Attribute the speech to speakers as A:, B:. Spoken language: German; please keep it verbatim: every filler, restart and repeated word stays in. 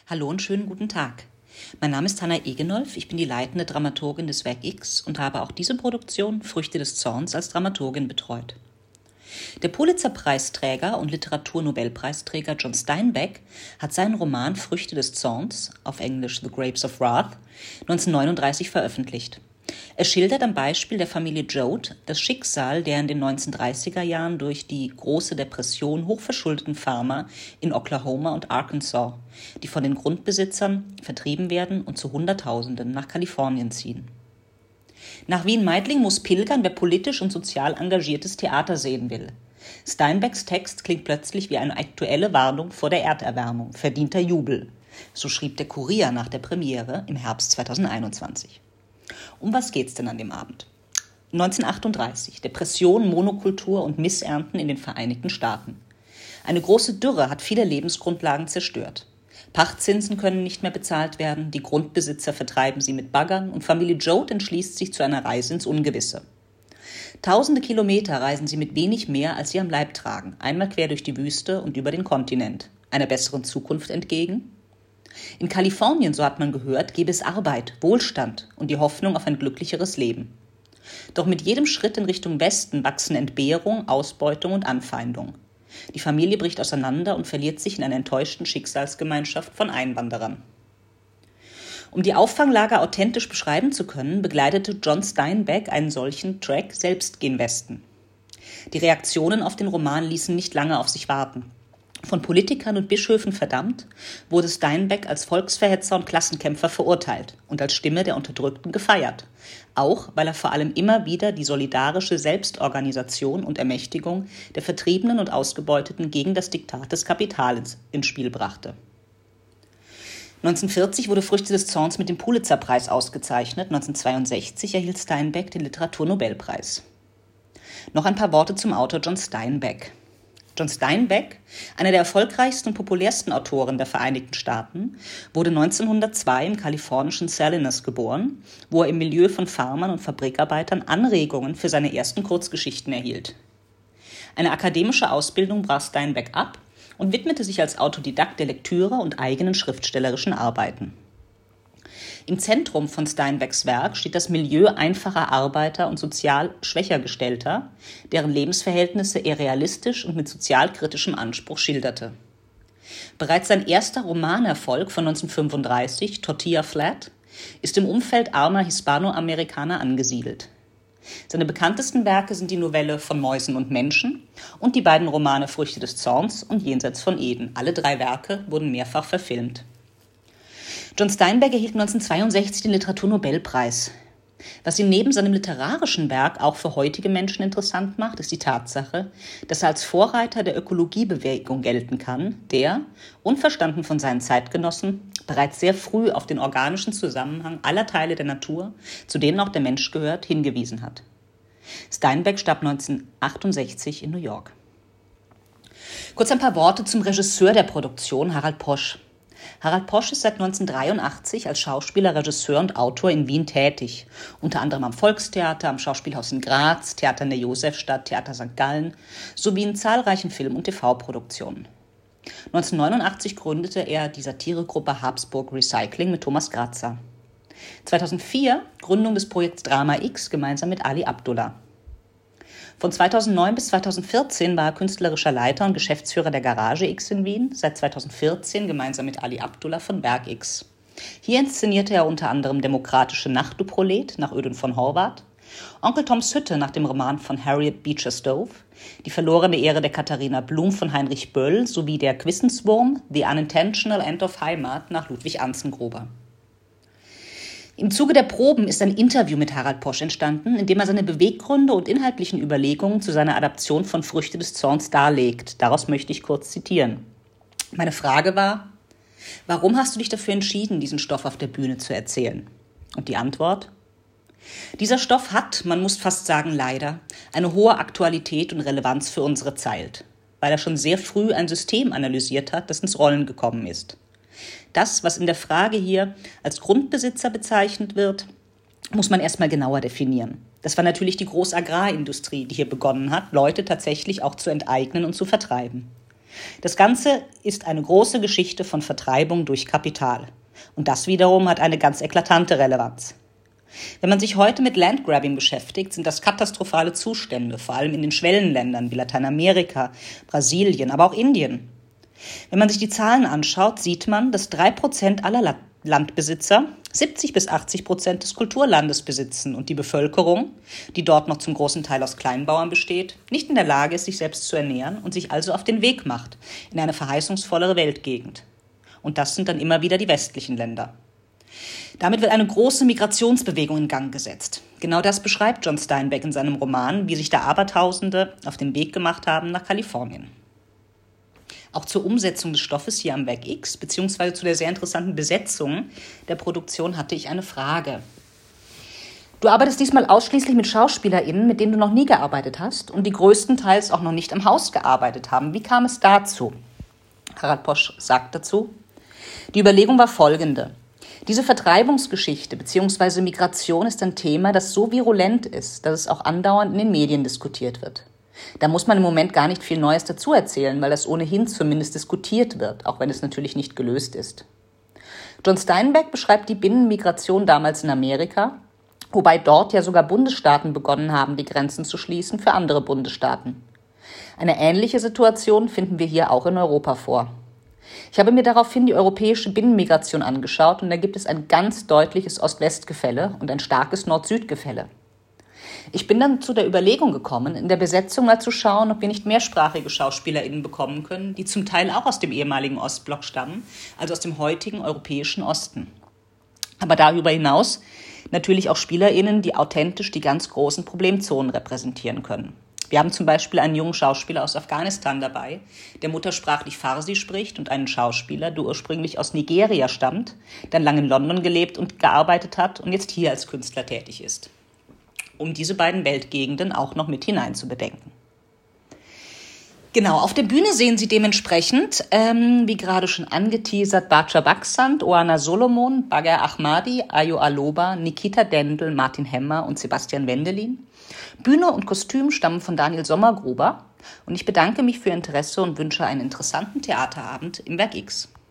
A: Hallo und schönen guten Tag. Mein Name ist Hanna Egenolf, ich bin die leitende Dramaturgin des Werk X und habe auch diese Produktion Früchte des Zorns als Dramaturgin betreut. Der Pulitzer-Preisträger und Literaturnobelpreisträger John Steinbeck hat seinen Roman Früchte des Zorns, auf Englisch The Grapes of Wrath, neunzehnhundertneununddreißig veröffentlicht. Er schildert am Beispiel der Familie Joad das Schicksal der in den neunzehnhundertdreißiger Jahren durch die große Depression hochverschuldeten Farmer in Oklahoma und Arkansas, die von den Grundbesitzern vertrieben werden und zu Hunderttausenden nach Kalifornien ziehen. Nach Wien-Meidling muss pilgern, wer politisch und sozial engagiertes Theater sehen will. Steinbecks Text klingt plötzlich wie eine aktuelle Warnung vor der Erderwärmung, verdienter Jubel. So schrieb der Kurier nach der Premiere im Herbst zweitausendeinundzwanzig. Um was geht's denn an dem Abend? neunzehnhundertachtunddreißig, Depression, Monokultur und Missernten in den Vereinigten Staaten. Eine große Dürre hat viele Lebensgrundlagen zerstört. Pachtzinsen können nicht mehr bezahlt werden, die Grundbesitzer vertreiben sie mit Baggern und Familie Joad entschließt sich zu einer Reise ins Ungewisse. Tausende Kilometer reisen sie mit wenig mehr, als sie am Leib tragen, einmal quer durch die Wüste und über den Kontinent. Einer besseren Zukunft entgegen? In Kalifornien, so hat man gehört, gäbe es Arbeit, Wohlstand und die Hoffnung auf ein glücklicheres Leben. Doch mit jedem Schritt in Richtung Westen wachsen Entbehrung, Ausbeutung und Anfeindung. Die Familie bricht auseinander und verliert sich in einer enttäuschten Schicksalsgemeinschaft von Einwanderern. Um die Auffanglager authentisch beschreiben zu können, begleitete John Steinbeck einen solchen Track selbst gen Westen. Die Reaktionen auf den Roman ließen nicht lange auf sich warten. Von Politikern und Bischöfen verdammt, wurde Steinbeck als Volksverhetzer und Klassenkämpfer verurteilt und als Stimme der Unterdrückten gefeiert. Auch, weil er vor allem immer wieder die solidarische Selbstorganisation und Ermächtigung der Vertriebenen und Ausgebeuteten gegen das Diktat des Kapitals ins Spiel brachte. neunzehnhundertvierzig wurde Früchte des Zorns mit dem Pulitzer-Preis ausgezeichnet. neunzehnhundertzweiundsechzig erhielt Steinbeck den Literaturnobelpreis. Noch ein paar Worte zum Autor John Steinbeck. John Steinbeck, einer der erfolgreichsten und populärsten Autoren der Vereinigten Staaten, wurde neunzehnhundertzwei im kalifornischen Salinas geboren, wo er im Milieu von Farmern und Fabrikarbeitern Anregungen für seine ersten Kurzgeschichten erhielt. Eine akademische Ausbildung brach Steinbeck ab und widmete sich als Autodidakt der Lektüre und eigenen schriftstellerischen Arbeiten. Im Zentrum von Steinbecks Werk steht das Milieu einfacher Arbeiter und sozial schwächer Gestellter, deren Lebensverhältnisse er realistisch und mit sozialkritischem Anspruch schilderte. Bereits sein erster Romanerfolg von neunzehnhundertfünfunddreißig, Tortilla Flat, ist im Umfeld armer Hispanoamerikaner angesiedelt. Seine bekanntesten Werke sind die Novelle Von Mäusen und Menschen und die beiden Romane Früchte des Zorns und Jenseits von Eden. Alle drei Werke wurden mehrfach verfilmt. John Steinbeck erhielt neunzehnhundertzweiundsechzig den Literaturnobelpreis. Was ihn neben seinem literarischen Werk auch für heutige Menschen interessant macht, ist die Tatsache, dass er als Vorreiter der Ökologiebewegung gelten kann, der, unverstanden von seinen Zeitgenossen, bereits sehr früh auf den organischen Zusammenhang aller Teile der Natur, zu denen auch der Mensch gehört, hingewiesen hat. Steinbeck starb neunzehnhundertachtundsechzig in New York. Kurz ein paar Worte zum Regisseur der Produktion, Harald Posch. Harald Posch ist seit neunzehnhundertdreiundachtzig als Schauspieler, Regisseur und Autor in Wien tätig, unter anderem am Volkstheater, am Schauspielhaus in Graz, Theater in der Josefstadt, Theater Sankt Gallen sowie in zahlreichen Film- und T V-Produktionen. neunzehnhundertneunundachtzig gründete er die Satiregruppe Habsburg Recycling mit Thomas Grazer. zweitausendvier Gründung des Projekts Drama X gemeinsam mit Ali Abdullah. Von zweitausendneun bis zweitausendvierzehn war er künstlerischer Leiter und Geschäftsführer der Garage X in Wien, seit zweitausendvierzehn gemeinsam mit Ali Abdullah von Werk X. Hier inszenierte er unter anderem Demokratische Nacht, du Prolet nach Ödön von Horvath, Onkel Toms Hütte nach dem Roman von Harriet Beecher Stowe, Die verlorene Ehre der Katharina Blum von Heinrich Böll sowie Der Quissenswurm, The Unintentional End of Heimat nach Ludwig Anzengruber. Im Zuge der Proben ist ein Interview mit Harald Posch entstanden, in dem er seine Beweggründe und inhaltlichen Überlegungen zu seiner Adaption von Früchte des Zorns darlegt. Daraus möchte ich kurz zitieren. Meine Frage war: Warum hast du dich dafür entschieden, diesen Stoff auf der Bühne zu erzählen? Und die Antwort: Dieser Stoff hat, man muss fast sagen leider, eine hohe Aktualität und Relevanz für unsere Zeit, weil er schon sehr früh ein System analysiert hat, das ins Rollen gekommen ist. Das, was in der Frage hier als Grundbesitzer bezeichnet wird, muss man erstmal genauer definieren. Das war natürlich die Großagrarindustrie, die hier begonnen hat, Leute tatsächlich auch zu enteignen und zu vertreiben. Das Ganze ist eine große Geschichte von Vertreibung durch Kapital. Und das wiederum hat eine ganz eklatante Relevanz. Wenn man sich heute mit Landgrabbing beschäftigt, sind das katastrophale Zustände, vor allem in den Schwellenländern wie Lateinamerika, Brasilien, aber auch Indien. Wenn man sich die Zahlen anschaut, sieht man, dass drei Prozent aller Landbesitzer siebzig bis achtzig Prozent des Kulturlandes besitzen und die Bevölkerung, die dort noch zum großen Teil aus Kleinbauern besteht, nicht in der Lage ist, sich selbst zu ernähren und sich also auf den Weg macht in eine verheißungsvollere Weltgegend. Und das sind dann immer wieder die westlichen Länder. Damit wird eine große Migrationsbewegung in Gang gesetzt. Genau das beschreibt John Steinbeck in seinem Roman, wie sich da Abertausende auf den Weg gemacht haben nach Kalifornien. Auch zur Umsetzung des Stoffes hier am Werk X, beziehungsweise zu der sehr interessanten Besetzung der Produktion, hatte ich eine Frage. Du arbeitest diesmal ausschließlich mit SchauspielerInnen, mit denen du noch nie gearbeitet hast und die größtenteils auch noch nicht am Haus gearbeitet haben. Wie kam es dazu? Harald Posch sagt dazu: Die Überlegung war folgende. Diese Vertreibungsgeschichte bzw. Migration ist ein Thema, das so virulent ist, dass es auch andauernd in den Medien diskutiert wird. Da muss man im Moment gar nicht viel Neues dazu erzählen, weil das ohnehin zumindest diskutiert wird, auch wenn es natürlich nicht gelöst ist. John Steinbeck beschreibt die Binnenmigration damals in Amerika, wobei dort ja sogar Bundesstaaten begonnen haben, die Grenzen zu schließen für andere Bundesstaaten. Eine ähnliche Situation finden wir hier auch in Europa vor. Ich habe mir daraufhin die europäische Binnenmigration angeschaut und da gibt es ein ganz deutliches Ost-West-Gefälle und ein starkes Nord-Süd-Gefälle. Ich bin dann zu der Überlegung gekommen, in der Besetzung mal zu schauen, ob wir nicht mehrsprachige SchauspielerInnen bekommen können, die zum Teil auch aus dem ehemaligen Ostblock stammen, also aus dem heutigen europäischen Osten. Aber darüber hinaus natürlich auch SpielerInnen, die authentisch die ganz großen Problemzonen repräsentieren können. Wir haben zum Beispiel einen jungen Schauspieler aus Afghanistan dabei, der muttersprachlich Farsi spricht, und einen Schauspieler, der ursprünglich aus Nigeria stammt, dann lange in London gelebt und gearbeitet hat und jetzt hier als Künstler tätig ist, um diese beiden Weltgegenden auch noch mit hineinzubedenken. Genau, auf der Bühne sehen Sie dementsprechend, ähm, wie gerade schon angeteasert, Barca Baksand, Oana Solomon, Bagher Ahmadi, Ayo Aloba, Nikita Dendel, Martin Hemmer und Sebastian Wendelin. Bühne und Kostüm stammen von Daniel Sommergruber und ich bedanke mich für Ihr Interesse und wünsche einen interessanten Theaterabend im Werk X.